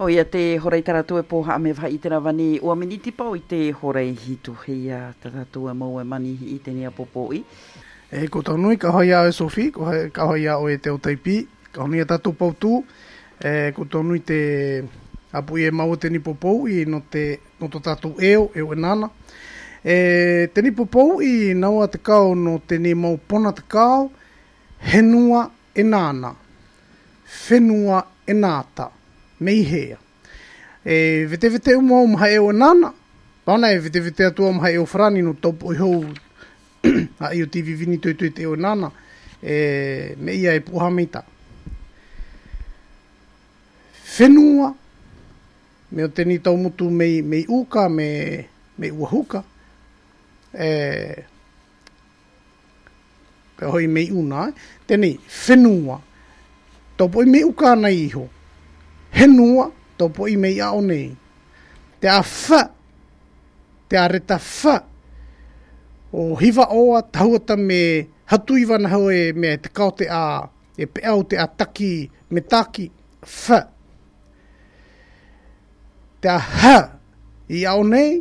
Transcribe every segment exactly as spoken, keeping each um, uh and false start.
O ia te horei taratu e poha me vai i te rawani ua miniti pau i te horei hitu hea taratu e mau e mani i te nia popoi. E ko tau nui, ka hoi a e Sophie, ko hoi, ka hoi a o e te o taipi, ka honi a tatu pau tū, e ko tau nui te apu i e mau te ni popou i no te no to tatu eo, eo e nana. E te ni popou i naua te kau no te ni mau pona te kau, henua e nana, whenua e nāta. Mei hea. E vete vete uma o maha eo nana. Pana e vete vete atua o maha eo frani no taupo i hou a i o T V vini tui tui te eo nana. E me ia e puha meita. Whenua. Me o teni tau mutu mei, mei uka, me, mei uahuka. E pe hoi mei una. Eh? Teni, whenua. Taupo i mei uka na iho. Henua, topo i mei ao nei. Te a wha, te a reta wha, o hiva oa tahuata me hatu iwa na hau e me te kao te a, e pe au te a taki, me taki, wha. Te a ha, i ao nei,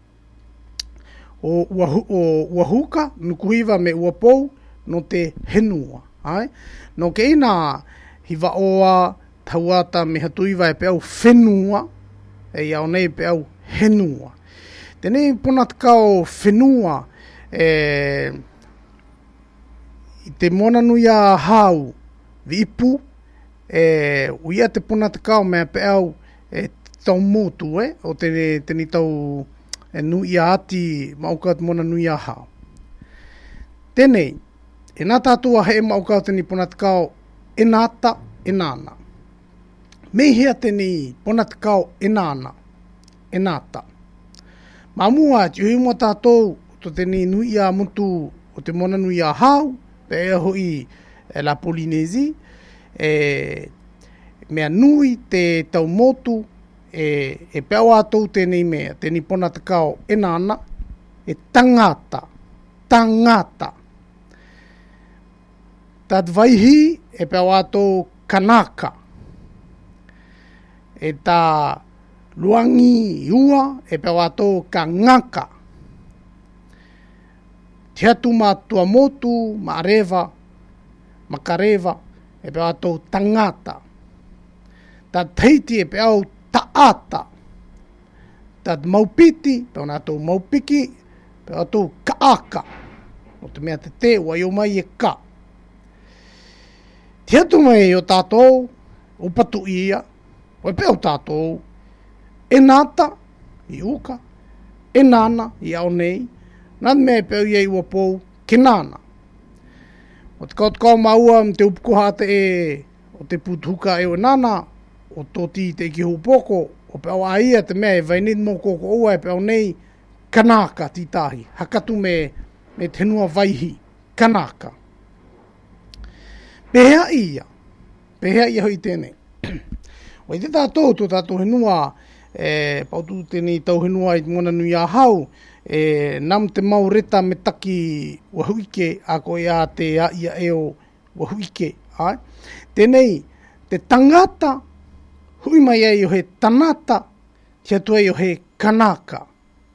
o uahuka, nukuhiva me uapou, no te henua. Ai? No ke ina hiva oa, tauata me hatuiwa e pe au whenua, e iau nei pe au henua. Tenei pona te kao whenua, e, i te mona nui a hau, vipu, e, uia te pona te kao mea pe au e, tau motu, e, o tene, tene tau e, nui a ati mauka te mona nui a hau. Tenei, e nā tātua he mauka tene pona te kao, e nāta, e nāna. Mei hea teni pona te kau e nāna, e nāta. Mā mua, ti hui mua tātou, to teni nui a mutu, o te mona nui a hau, pe ea hoi e la Polinesi, e mea nui te tau motu, e, e peau atou teni mea, teni pona te kau e nāna, e tangata, tangata. Tat vaihi, e peau atou kanaka. E tā luangi iua e pe wato ka ngaka. Te atu ma tua motu, ma rewa, ma karewa, e pe wato tangata. Tā teiti e pe au taata. Tā maupiti, pe wato maupiki, pe wato kaaka. O te mea te te, wa i o mai e ka. Te atu mai o tātou, o patu ia, o e peo tātou, e nāta, i uka, e nāna, i au nei, nāna mea peo iei ua pou, ke nāna. O te kaut kau maua, m te upukohata e, o te putuka e o nāna, o tōti te ki hupoko, o peo a ia te mea, e vainit mō koko ua, e peo nei, kanaka titahi, hakatu me, me tenua vaihi, kanaka. Pehea ia, pehea ia hoi tēnei. O i te tātou, tō tātou henua, e, pautu tēnei tau henua i mona nui a hau, e, nam te mau reta me taki wahuike, a ko ia te a ia eo wahuike. Ai? Tēnei, te tangata, hui mai e o he tanata, te atua e o he kanaka.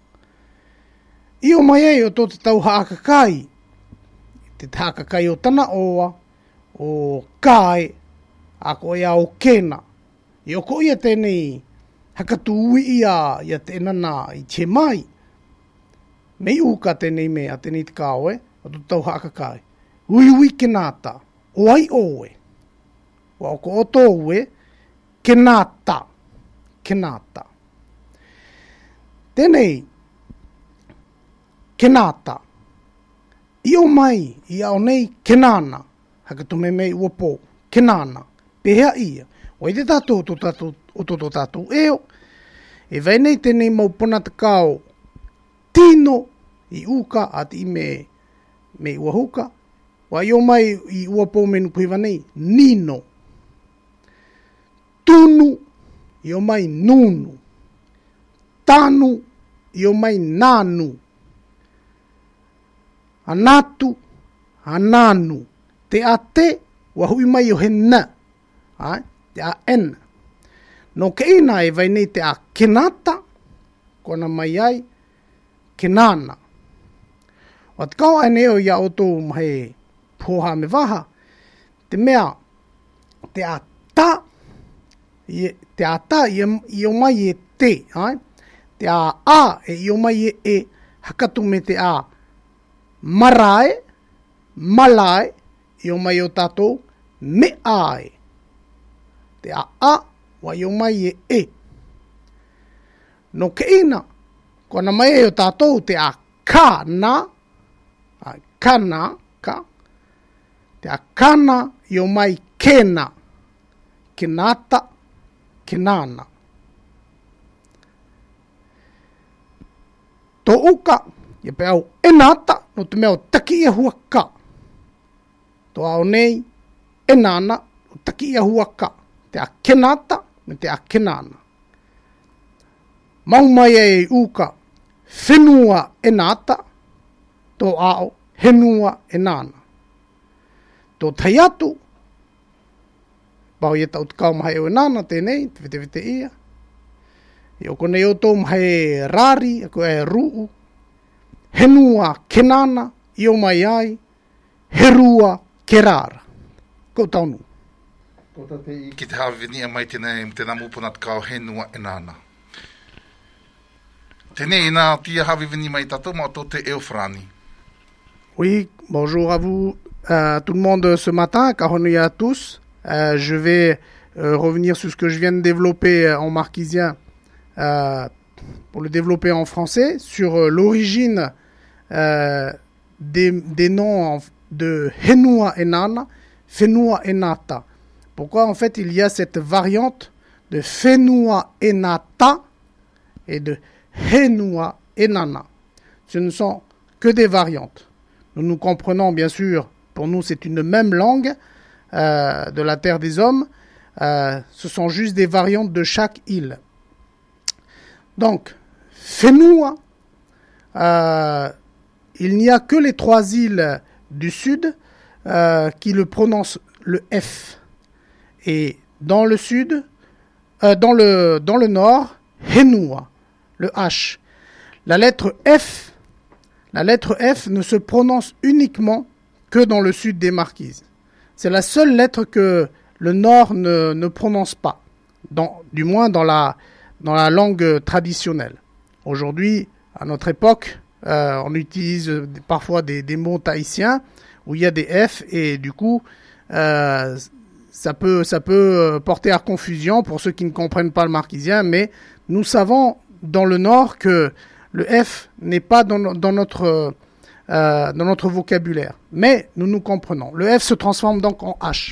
I o mai e o tō te tau haakakai, te haakakai o tana oa, o kai, a ko ia o kena. I o ko ia tēnei hakatu ui ia, ia te nana i te mai. Mei uka tēnei mea, tēnei te kao e, o tu tau hakakai. Ui ui ke nāta, o ai oe. Wa o ko o tō ue, ke nāta, ke nāta. Tēnei, ke nāta. I o mai, i au nei, ke nāna. Hakatu me mei uapo, ke nāna. Pehea ia. O i te tātou o tō tātou eo, e vai nei tēnei mau pona te kao tino i uka ati i me, me uahuka, wa i o mai i uapo menu kuiwa nei, nino. Tunu i o mai nunu. Tanu i o mai nānu. Anatu, ananu. Te ate, wa hui mai o he na. Ai? Te a en. No ke ina e vai nei te a kenata, kona mai ai, kenana. O te kau ai neo ia o tō mahe poha me waha, te mea, te a ta, te a ta i, i o mai e te, ai? Te a a e i o mai e e, hakatu me te a marae, malae, i o mai o tātou, me ae. Te a a, wa i o mai e e. No ke ina, kona mai e o tātou te a ka na, a kana, ka, te a kana i o mai kena, kenata, kenana. Tō uka, ia pe au enata, no te mea o taki ia hua ka. Tō au nei, enana, o taki ia hua ka. Te a kenata, me te a kenana. Mau mai e uka, whenua enata, tō ao, henua enana. Tō tai atu, pau ia tau te kau mahe o enana, tēnei, te vete vete ia. I o konei o tō mahe rari, ako e ruu, henua kenana, i o mai ai, herua kerara. Ko taunu. Ki te hawewenia mai tēnei, tēnā mūpuna te kau henua enana. Tēnei, nā tia hawewenia mai tatou, mā tō te Eofrani. Oui, bonjour à vous, euh, tout le monde ce matin, kahonu à tous. Euh, je vais euh, revenir sur ce que je viens de développer euh, en marquisien euh, pour le développer en français, sur euh, l'origine euh, des, des noms de Henua Enana, Fenua Enata. Pourquoi en fait il y a cette variante de Fenua Enata et de Henua Enana. Ce ne sont que des variantes. Nous nous comprenons bien sûr, pour nous c'est une même langue euh, de la terre des hommes, euh, ce sont juste des variantes de chaque île. Donc, Fenua, euh, il n'y a que les trois îles du sud euh, qui le prononcent le F. Et dans le sud, euh, dans, le, dans le nord, Henua, le H. La lettre F, la lettre F ne se prononce uniquement que dans le sud des Marquises. C'est la seule lettre que le nord ne, ne prononce pas, dans, du moins dans la, dans la langue traditionnelle. Aujourd'hui, à notre époque, euh, on utilise parfois des, des mots tahitiens où il y a des F et du coup, euh, ça peut, ça peut porter à confusion pour ceux qui ne comprennent pas le marquisien, mais nous savons dans le nord que le F n'est pas dans, dans, notre, euh, dans notre vocabulaire, mais nous nous comprenons. Le F se transforme donc en H.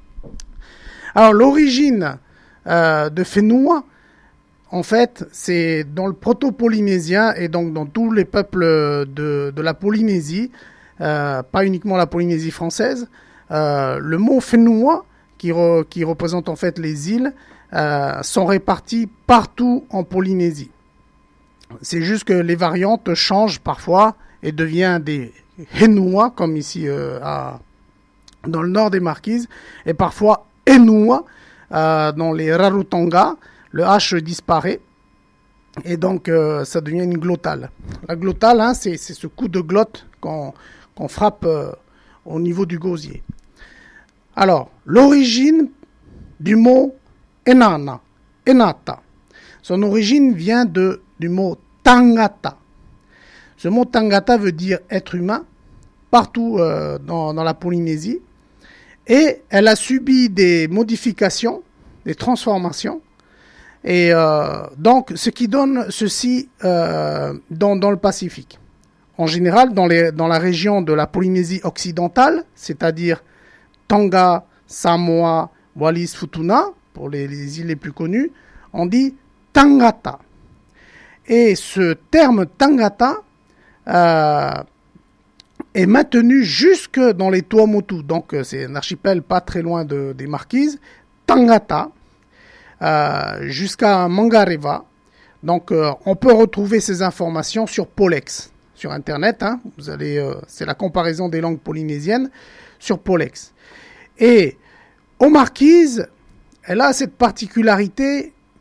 Alors l'origine euh, de Fenua, en fait, c'est dans le proto-polynésien et donc dans tous les peuples de, de la Polynésie, euh, pas uniquement la Polynésie française. Euh, le mot Fenua, qui, re, qui représente en fait les îles, euh, sont répartis partout en Polynésie. C'est juste que les variantes changent parfois et deviennent des Henua, comme ici euh, à, dans le nord des Marquises, et parfois Enua, euh, dans les Rarotonga, le H disparaît, et donc euh, ça devient une glottale. La glottale, hein, c'est, c'est ce coup de glotte qu'on, qu'on frappe euh, au niveau du gosier. Alors, l'origine du mot Enana, Enata, son origine vient de, du mot Tangata. Ce mot Tangata veut dire être humain partout euh, dans, dans la Polynésie, et elle a subi des modifications, des transformations, et euh, donc ce qui donne ceci euh, dans, dans le Pacifique. En général, dans, les, dans la région de la Polynésie occidentale, c'est-à-dire Tonga, Samoa, Wallis, Futuna, pour les, les îles les plus connues, on dit Tangata. Et ce terme Tangata euh, est maintenu jusque dans les Tuamotu, donc c'est un archipel pas très loin de, des Marquises, Tangata, euh, jusqu'à Mangareva. Donc euh, on peut retrouver ces informations sur Polex, sur Internet. Hein, vous allez, euh, c'est la comparaison des langues polynésiennes sur Polex. Et aux Marquises, elle a cette particularité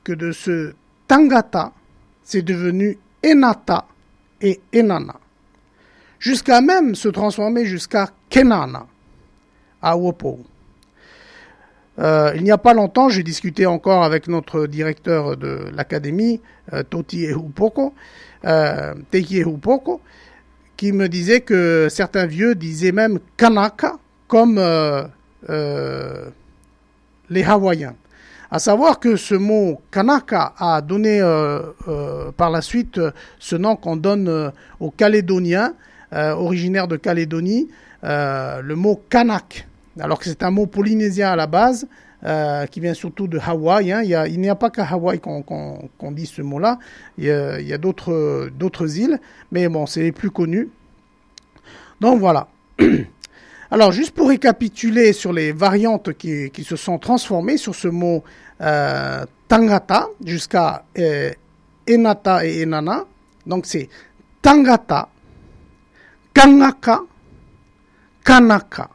que de ce Tangata, c'est devenu Enata et Enana. Jusqu'à même se transformer jusqu'à Kenana, à Wopo. Euh, il n'y a pas longtemps, j'ai discuté encore avec notre directeur de l'académie, euh, Toti Ehupoko, euh, Teiki Ehupoko, qui me disait que certains vieux disaient même Kanaka, comme euh, euh, les Hawaïens. À savoir que ce mot Kanaka a donné euh, euh, par la suite euh, ce nom qu'on donne euh, aux Calédoniens, euh, originaires de Calédonie, euh, le mot Kanak. Alors que c'est un mot polynésien à la base, euh, qui vient surtout de Hawaï. Hein. Il, y a, il n'y a pas qu'à Hawaï qu'on, qu'on, qu'on dit ce mot-là. Il y a, il y a d'autres, d'autres îles, mais bon, c'est les plus connus. Donc voilà. Alors, juste pour récapituler sur les variantes qui, qui se sont transformées sur ce mot euh, Tangata jusqu'à euh, Enata et Enana. Donc, c'est Tangata, Kangaka, Kanaka.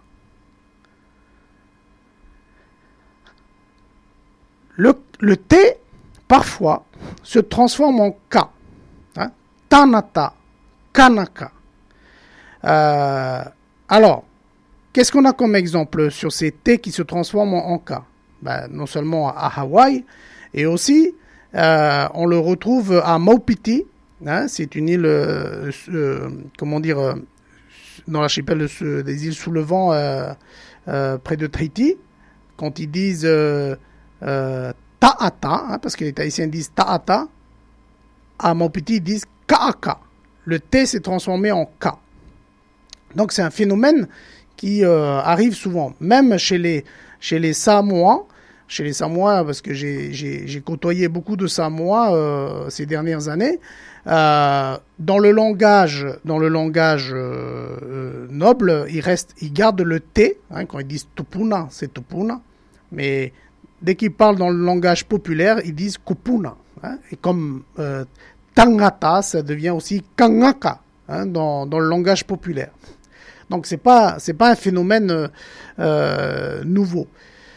Le, le T, parfois, se transforme en K. Hein? Tanata, Kanaka. Euh, alors, qu'est-ce qu'on a comme exemple sur ces T qui se transforment en, en K? Ben, non seulement à Hawaï, et aussi, euh, on le retrouve à Maupiti. Hein? C'est une île, euh, euh, comment dire, euh, dans l'archipel de, des îles sous le vent, euh, euh, près de Tahiti. Quand ils disent... Euh, Euh, Ta'ata, hein, parce que les Tahitiens disent Ta'ata, à Maupiti ils disent Ka'aka. Le T s'est transformé en K. Donc c'est un phénomène qui euh, arrive souvent, même chez les, chez les Samoa, chez les Samoa, parce que j'ai, j'ai, j'ai côtoyé beaucoup de Samoa euh, ces dernières années. Euh, dans le langage, dans le langage euh, noble, ils restent, ils gardent le T, hein, quand ils disent Tupuna, c'est Tupuna, mais dès qu'ils parlent dans le langage populaire, ils disent Kupuna. Hein, et comme euh, Tangata, ça devient aussi Kangaka hein, dans, dans le langage populaire. Donc c'est pas c'est pas un phénomène euh, nouveau.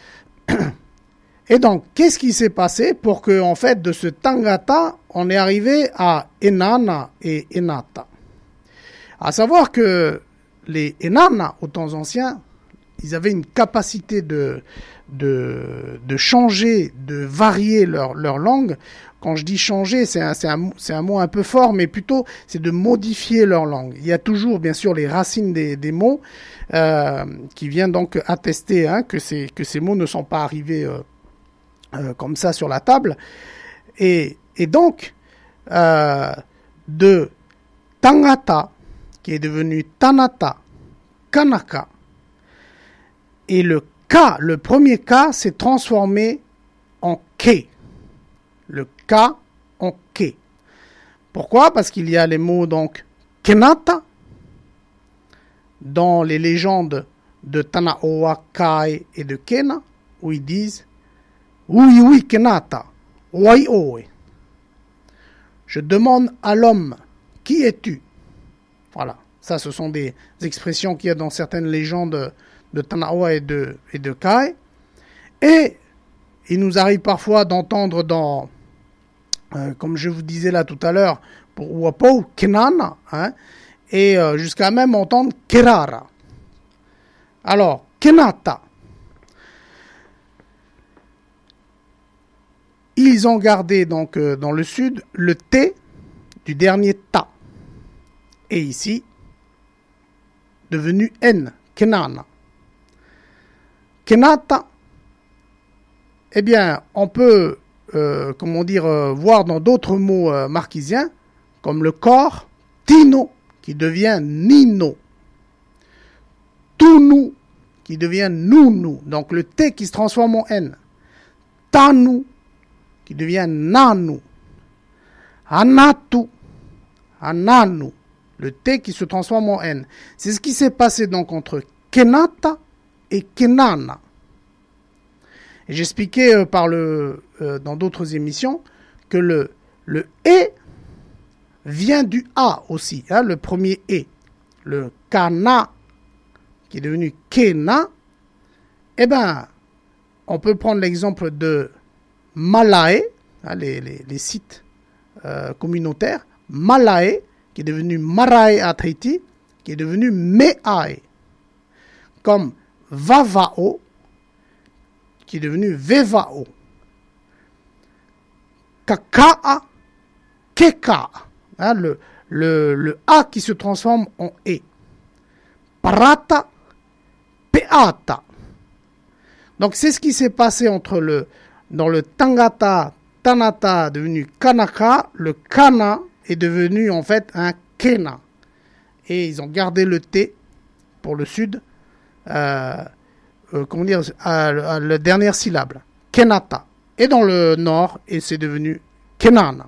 Et donc qu'est-ce qui s'est passé pour que en fait de ce Tangata on est arrivé à Enana et Enata. À savoir que les Enana au temps ancien, ils avaient une capacité de de, de changer, de varier leur, leur langue. Quand je dis changer, c'est un, c'est, un, c'est un mot un peu fort, mais plutôt c'est de modifier leur langue. Il y a toujours, bien sûr, les racines des, des mots euh, qui viennent donc attester hein, que, ces, que ces mots ne sont pas arrivés euh, euh, comme ça sur la table. Et, et donc, euh, de Tangata, qui est devenu Tanata, Kanaka, et le K, le premier K s'est transformé en K. Le K en K. Pourquoi? Parce qu'il y a les mots donc Kenata dans les légendes de Tanaoa, Kai et de Kena où ils disent Oui, oui, Kenata, Wai Oe. Je demande à l'homme, qui es-tu? Voilà, ça ce sont des expressions qu'il y a dans certaines légendes de Tanaoa et de, et de Kai. Et il nous arrive parfois d'entendre dans, euh, comme je vous disais là tout à l'heure, pour Wapo, Kenana, hein, et euh, jusqu'à même entendre Kerara. Alors, Kenata. Ils ont gardé donc euh, dans le sud le T du dernier Ta. Et ici, devenu N, Kenana. Kenata, eh bien, on peut, euh, comment dire, euh, voir dans d'autres mots euh, marquisiens, comme le corps, Tino, qui devient Nino. Tunu, qui devient Nunu, donc le T qui se transforme en N. Tanu, qui devient Nanu. Anatu, Ananu, le T qui se transforme en N. C'est ce qui s'est passé donc entre Kenata et Kenana. Et j'expliquais euh, par le, euh, dans d'autres émissions que le, le E vient du A aussi, hein, le premier E. Le Kana, qui est devenu Kena, eh bien, on peut prendre l'exemple de Malae, hein, les, les, les sites euh, communautaires, Malae, qui est devenu Marae à Tahiti, qui est devenu Meae, comme Vavao, qui est devenu Vevao, Kakaa, Keka, hein, le, le, le A qui se transforme en E, Parata, Peata. Donc c'est ce qui s'est passé entre le, dans le Tangata, Tanata devenu Kanaka, le Kana est devenu en fait un Kena. Et ils ont gardé le T pour le sud, euh, euh, comment dire, euh, la dernière syllabe, Kenata. Et dans le nord, et c'est devenu Kenana.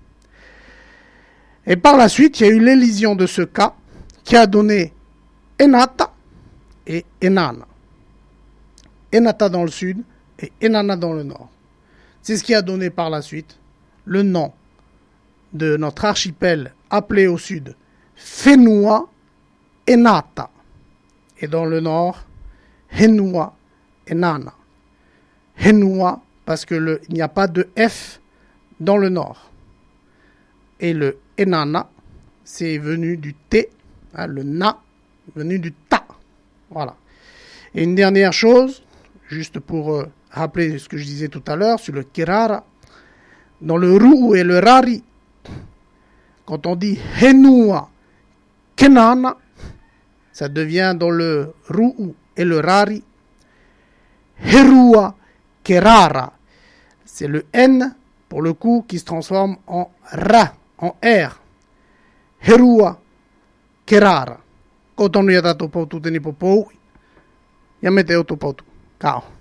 Et par la suite, il y a eu l'élision de ce K qui a donné Enata et Enana. Enata dans le sud et Enana dans le nord. C'est ce qui a donné par la suite le nom de notre archipel appelé au sud Whenua Enata et dans le nord Henua Enana. Henua parce que le, il n'y a pas de F dans le nord. Et le Enana, c'est venu du T, hein, le Na, venu du Ta. Voilà. Et une dernière chose, juste pour euh, rappeler ce que je disais tout à l'heure sur le Kerara, dans le Ruu et le Rari, quand on dit Henua Kenana, ça devient dans le Ruu et le Rari Herua Kerara. C'est le N, pour le coup, qui se transforme en Ra, en R. Herua Kerara. Kotonu yatato pautu teni popou. Yamete autopautu. Cao.